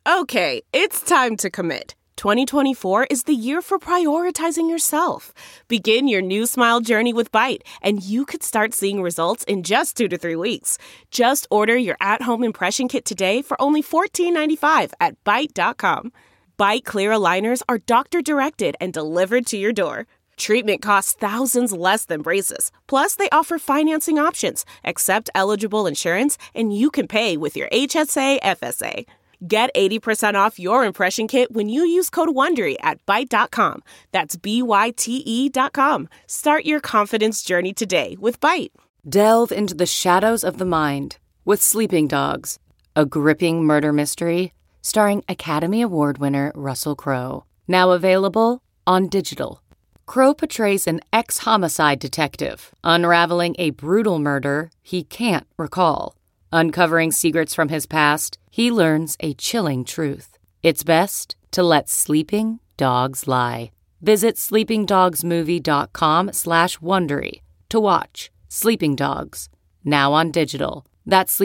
Okay, it's time to commit. 2024 is the year for prioritizing yourself. Begin your new smile journey with Byte, and you could start seeing results in just 2 to 3 weeks. Just order your at-home impression kit today for only $14.95 at Byte.com. Byte Clear aligners are doctor-directed and delivered to your door. Treatment costs thousands less than braces. Plus, they offer financing options, accept eligible insurance, and you can pay with your HSA, FSA. Get 80% off your impression kit when you use code WONDERY at Byte.com. That's BYTE.com. Start your confidence journey today with Byte. Delve into the shadows of the mind with Sleeping Dogs, a gripping murder mystery starring Academy Award winner Russell Crowe. Now available on digital. Crowe portrays an ex-homicide detective unraveling a brutal murder he can't recall. Uncovering secrets from his past, he learns a chilling truth. It's best to let sleeping dogs lie. Visit sleepingdogsmovie.com/Wondery to watch Sleeping Dogs, now on digital. That's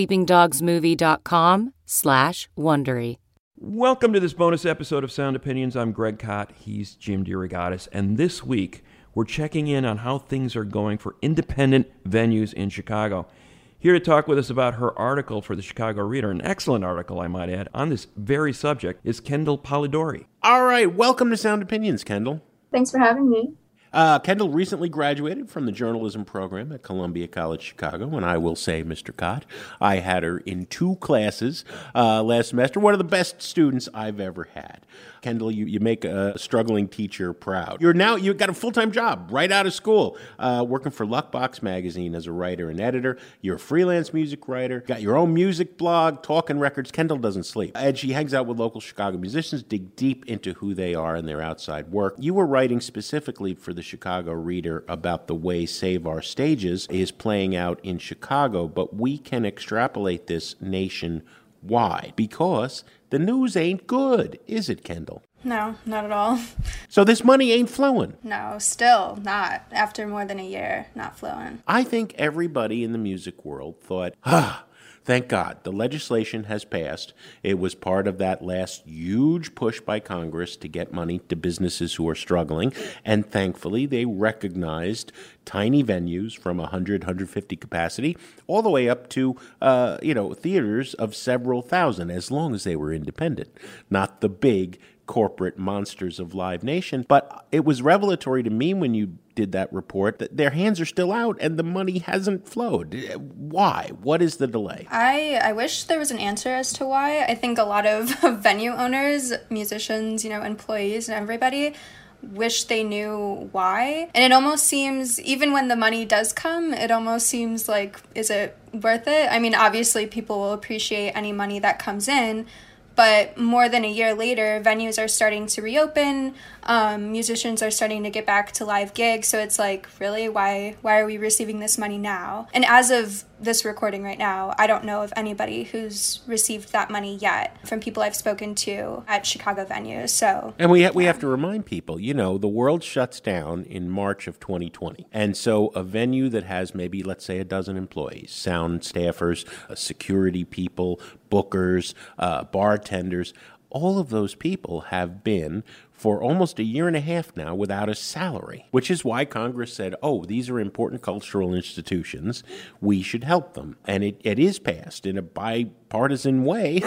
sleepingdogsmovie.com/Wondery. Welcome to this bonus episode of Sound Opinions. I'm Greg Kot. He's Jim DeRogatis. And this week, we're checking in on how things are going for independent venues in Chicago. Here to talk with us about her article for the Chicago Reader, an excellent article, I might add, on this very subject, is Kendall Polidori. All right, welcome to Sound Opinions, Kendall. Thanks for having me. Kendall recently graduated from the journalism program at Columbia College Chicago, and I will say, Mr. Kot, I had her in 2 classes last semester, one of the best students I've ever had. Kendall, you make a struggling teacher proud. You've got a full-time job right out of school, working for Luckbox Magazine as a writer and editor. You're a freelance music writer, got your own music blog, Talking Records. Kendall doesn't sleep. And she hangs out with local Chicago musicians, dig deep into who they are and their outside work. You were writing specifically for the Chicago Reader about the way Save Our Stages is playing out in Chicago, but we can extrapolate this nationwide because the news ain't good, is it, Kendall? No, not at all. So this money ain't flowing? No, still not. After more than a year, not flowing. I think everybody in the music world thought, thank God, the legislation has passed. It was part of that last huge push by Congress to get money to businesses who are struggling. And thankfully, they recognized tiny venues from 100, 150 capacity all the way up to, theaters of several thousand, as long as they were independent, not the big corporate monsters of Live Nation. But it was revelatory to me when you did that report that their hands are still out and the money hasn't flowed. Why? What is the delay? I wish there was an answer as to why. I think a lot of venue owners, musicians, employees and everybody wish they knew why. And it almost seems, even when the money does come, it almost seems like, is it worth it? I mean, obviously people will appreciate any money that comes in, but more than a year later, venues are starting to reopen, musicians are starting to get back to live gigs, so it's like, really, why are we receiving this money now? And as of this recording right now, I don't know of anybody who's received that money yet from people I've spoken to at Chicago venues. So, and we have to remind people, the world shuts down in March of 2020. And so a venue that has maybe, let's say, a dozen employees, sound staffers, security people, bookers, bartenders, all of those people have been for almost a year and a half now without a salary, which is why Congress said, these are important cultural institutions. We should help them. And it is passed in a bipartisan way.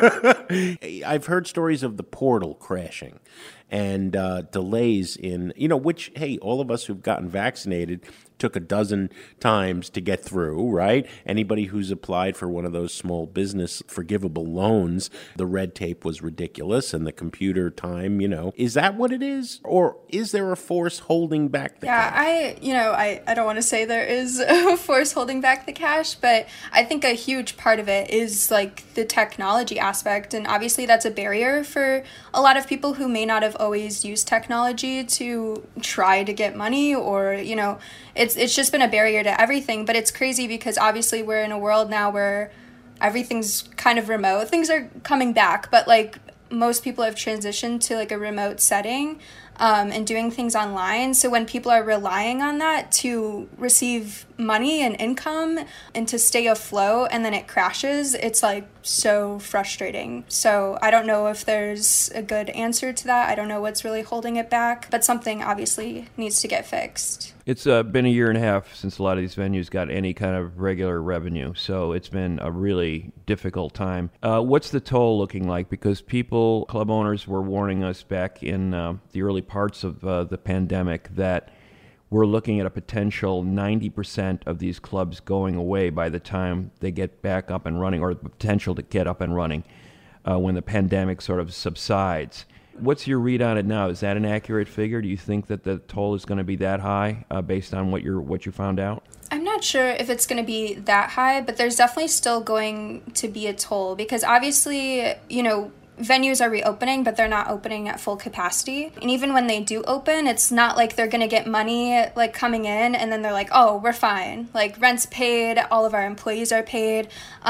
I've heard stories of the portal crashing and delays in, which, hey, all of us who've gotten vaccinated took a dozen times to get through, right? Anybody who's applied for one of those small business forgivable loans, the red tape was ridiculous and the computer time, Is that what it is? Or is there a force holding back the cash? I don't want to say there is a force holding back the cash, but I think a huge part of it is like the technology aspect. And obviously that's a barrier for a lot of people who may not have always used technology to try to get money or, it's just been a barrier to everything. But it's crazy because obviously we're in a world now where everything's kind of remote. Things are coming back, but like most people have transitioned to like a remote setting and doing things online. So when people are relying on that to receive money and income and to stay afloat, and then it crashes. It's like so frustrating. So I don't know if there's a good answer to that. I don't know what's really holding it back, but something obviously needs to get fixed. It's been a year and a half since a lot of these venues got any kind of regular revenue, so it's been a really difficult time. What's the toll looking like? Because club owners were warning us back in the early parts of the pandemic that we're looking at a potential 90% of these clubs going away by the time they get back up and running, or the potential to get up and running when the pandemic sort of subsides. What's your read on it now? Is that an accurate figure? Do you think that the toll is going to be that high based on what you found out? I'm not sure if it's going to be that high, but there's definitely still going to be a toll because obviously, venues are reopening, but they're not opening at full capacity. And even when they do open, it's not like they're going to get money like coming in and then they're like, oh, we're fine. Like rent's paid, all of our employees are paid.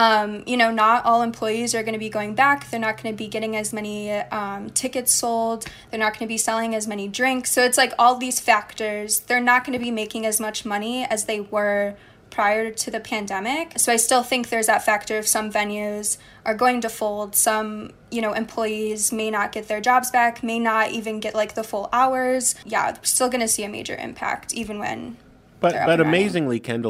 Not all employees are going to be going back. They're not going to be getting as many tickets sold. They're not going to be selling as many drinks. So it's like all these factors. They're not going to be making as much money as they were prior to the pandemic. So I still think there's that factor of some venues are going to fold. Some, employees may not get their jobs back, may not even get like the full hours. Yeah, we're still going to see a major impact even when But amazingly, Kendall,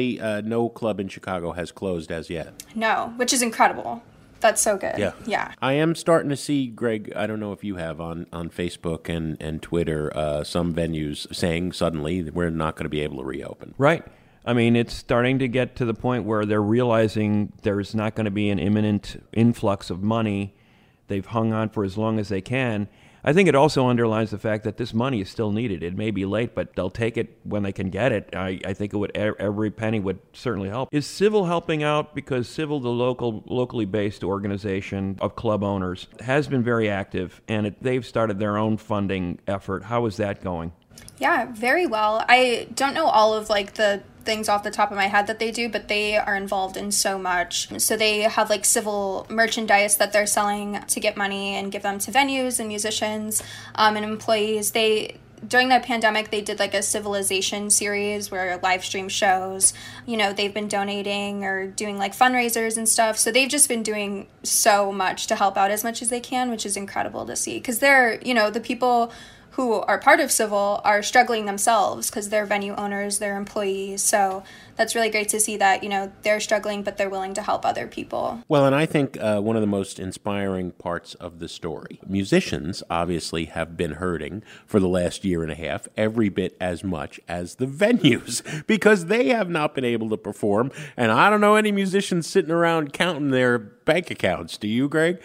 no club in Chicago has closed as yet. No, which is incredible. That's so good. Yeah. I am starting to see, Greg, I don't know if you have on Facebook and Twitter, some venues saying suddenly that we're not going to be able to reopen. Right. I mean, it's starting to get to the point where they're realizing there's not going to be an imminent influx of money. They've hung on for as long as they can. I think it also underlines the fact that this money is still needed. It may be late, but they'll take it when they can get it. I think every penny would certainly help. Is Civil helping out? Because Civil, the locally based organization of club owners, has been very active, and they've started their own funding effort. How is that going? Yeah, very well. I don't know all of the things off the top of my head that they do, but they are involved in so much. So they have Civil merchandise that they're selling to get money and give them to venues and musicians and employees. During the pandemic, they did a civilization series where live stream shows, they've been donating or doing fundraisers and stuff. So they've just been doing so much to help out as much as they can, which is incredible to see because they're, the people who are part of Civil are struggling themselves because they're venue owners, they're employees. So that's really great to see that, they're struggling, but they're willing to help other people. Well, and I think one of the most inspiring parts of the story, musicians obviously have been hurting for the last year and a half, every bit as much as the venues, because they have not been able to perform. And I don't know any musicians sitting around counting their bank accounts. Do you, Greg?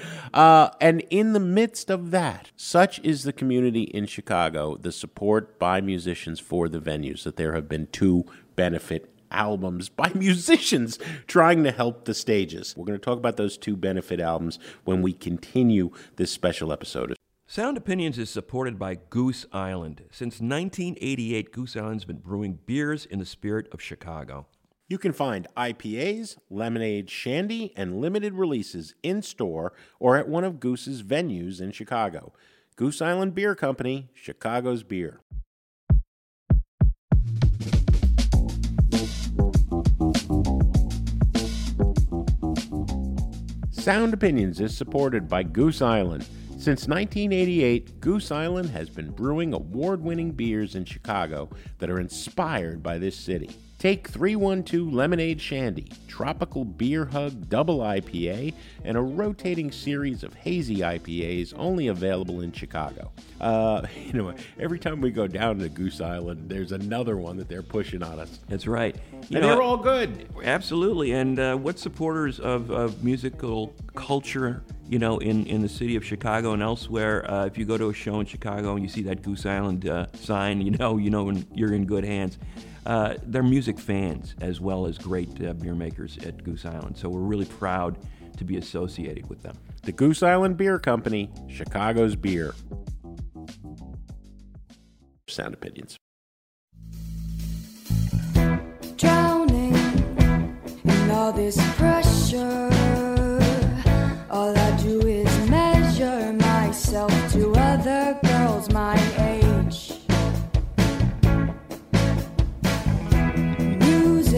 And in the midst of that, such is the community in Chicago, the support by musicians for the venues, that there have been 2 benefit albums by musicians trying to help the stages. We're going to talk about those 2 benefit albums when we continue this special episode. Sound Opinions is supported by Goose Island. Since 1988, Goose Island's been brewing beers in the spirit of Chicago. You can find IPAs, lemonade, shandy, and limited releases in-store or at one of Goose's venues in Chicago. Goose Island Beer Company, Chicago's beer. Sound Opinions is supported by Goose Island. Since 1988, Goose Island has been brewing award-winning beers in Chicago that are inspired by this city. Take 312 Lemonade Shandy, Tropical Beer Hug Double IPA, and a rotating series of hazy IPAs only available in Chicago. Every time we go down to Goose Island, there's another one that they're pushing on us. That's right. They're all good. Absolutely. And what supporters of musical culture, in the city of Chicago and elsewhere, if you go to a show in Chicago and you see that Goose Island sign, you know you're in good hands. They're music fans as well as great beer makers at Goose Island. So we're really proud to be associated with them. The Goose Island Beer Company, Chicago's beer. Sound Opinions. Drowning in all this pressure, all I do is measure myself to other girls my age. Music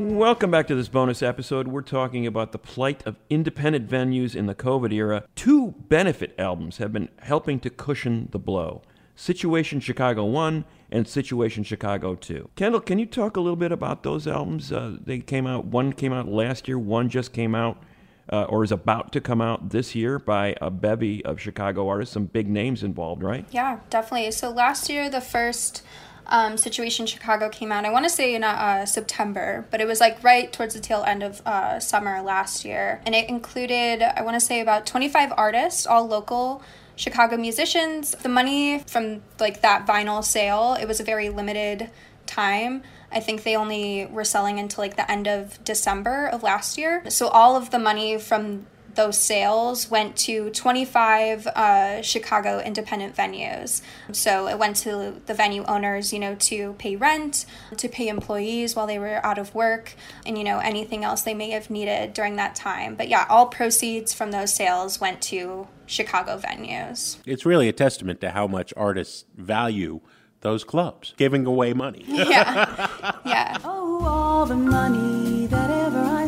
Welcome back to this bonus episode. We're talking about the plight of independent venues in the COVID era. 2 benefit albums have been helping to cushion the blow. Situation Chicago 1 and Situation Chicago 2. Kendall, can you talk a little bit about those albums? They came out, one came out last year, one just came out or is about to come out this year by a bevy of Chicago artists, some big names involved, right? Yeah, definitely. So last year, the first Situation Chicago came out, I want to say in September, but it was like right towards the tail end of summer last year. And it included, I want to say, about 25 artists, all local Chicago musicians. The money from like that vinyl sale, it was a very limited time. I think they only were selling until like the end of December of last year. So all of the money from those sales went to 25 Chicago independent venues. So it went to the venue owners, you know, to pay rent, to pay employees while they were out of work, and, you know, anything else they may have needed during that time. But yeah, all proceeds from those sales went to Chicago venues. It's really a testament to how much artists value those clubs, giving away money. Yeah. Yeah. Oh, all the money that ever I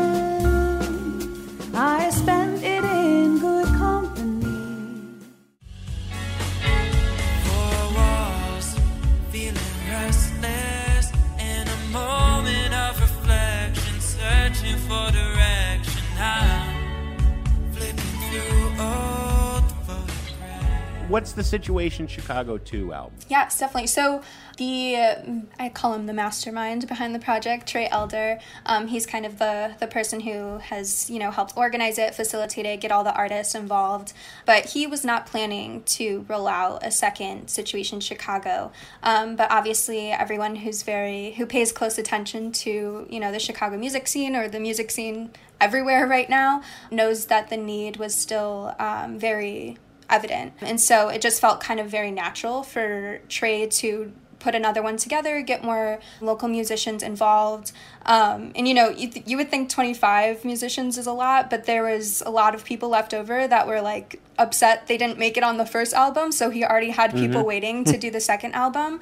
spent it in good company. 4 walls, feeling restless, in a moment of reflection, searching for direction. I'm flipping through old photographs. What's the Situation Chicago 2 album? Yes, definitely. So I call him the mastermind behind the project, Trey Elder. He's kind of the person who has, you know, helped organize it, facilitate it, get all the artists involved. But he was not planning to roll out a second Situation Chicago. But obviously everyone who pays close attention to, you know, the Chicago music scene or the music scene everywhere right now knows that the need was still very evident. And so it just felt kind of very natural for Trey to put another one together, get more local musicians involved. And, you know, you would think 25 musicians is a lot, but there was a lot of people left over that were, like, upset they didn't make it on the first album, so he already had people waiting to do the second album,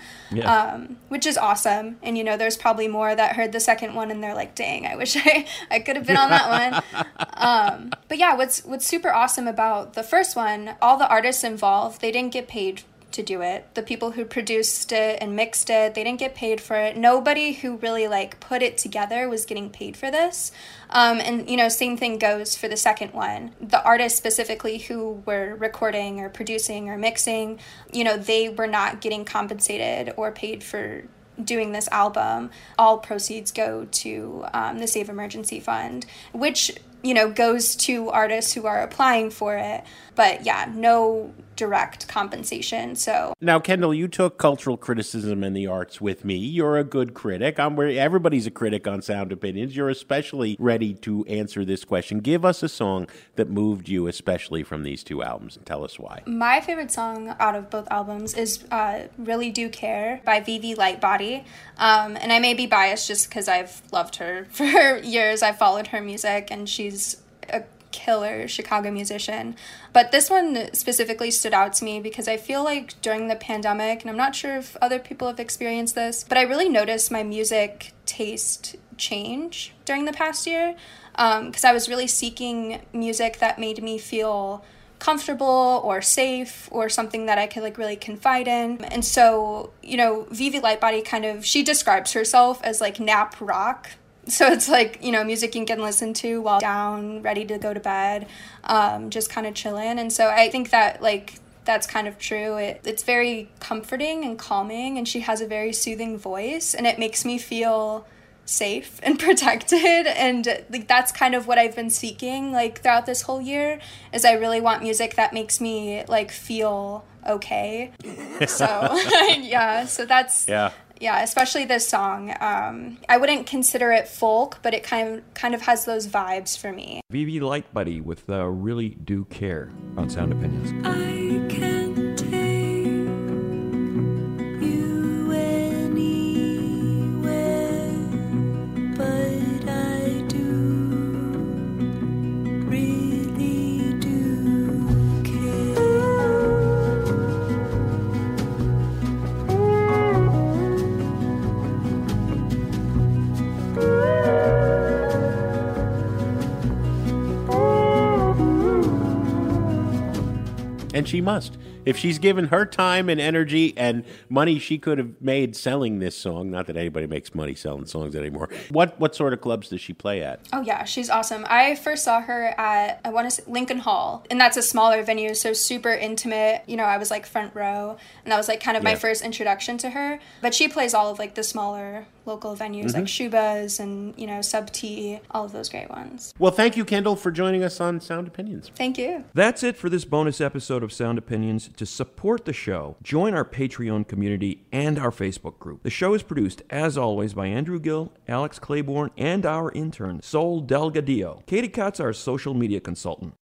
which is awesome. And, you know, there's probably more that heard the second one and they're like, dang, I wish I could have been on that one. But, yeah, what's super awesome about the first one, all the artists involved, they didn't get paid to do it. The people who produced it and mixed it, they didn't get paid for it. Nobody who really like put it together was getting paid for this. And, you know, same thing goes for the second one. The artists specifically who were recording or producing or mixing, you know, they were not getting compensated or paid for doing this album. All proceeds go to the Save Emergency Fund, which, you know, goes to artists who are applying for it. But yeah, no direct compensation. So now, Kendall, you took cultural criticism and the arts with me. You're a good critic. Everybody's a critic on Sound Opinions. You're especially ready to answer this question. Give us a song that moved you especially from these 2 albums and tell us why. My favorite song out of both albums is Really Do Care by Vivi Lightbody. And I may be biased just because I've loved her for years. I've followed her music and she's a killer Chicago musician. But this one specifically stood out to me because I feel like during the pandemic, and I'm not sure if other people have experienced this, but I really noticed my music taste change during the past year because I was really seeking music that made me feel comfortable or safe or something that I could like really confide in. And so, you know, Vivi Lightbody she describes herself as like nap rock. So it's like, you know, music you can listen to while down, ready to go to bed, just kind of chilling. And so I think that like that's kind of true. It's very comforting and calming, and she has a very soothing voice, and it makes me feel safe and protected. And like that's kind of what I've been seeking like throughout this whole year, is I really want music that makes me like feel okay. So so that's yeah, especially this song. I wouldn't consider it folk, but it kind of has those vibes for me. Vivi Lightbody with Really Do Care on Sound Opinions. I can take you anywhere, but I do really do care. And she must. If she's given her time and energy and money she could have made selling this song, not that anybody makes money selling songs anymore, what sort of clubs does she play at? Oh yeah, she's awesome. I first saw her at, I want to say, Lincoln Hall, and that's a smaller venue, so super intimate. You know, I was like front row, and that was like kind of my first introduction to her. But she plays all of like the smaller local venues like Shuba's and, you know, Sub T, all of those great ones. Well, thank you, Kendall, for joining us on Sound Opinions. Thank you. That's it for this bonus episode of Sound Opinions. To support the show, join our Patreon community and our Facebook group. The show is produced, as always, by Andrew Gill, Alex Claiborne, and our intern, Sol Delgadillo. Katie Cott's our social media consultant.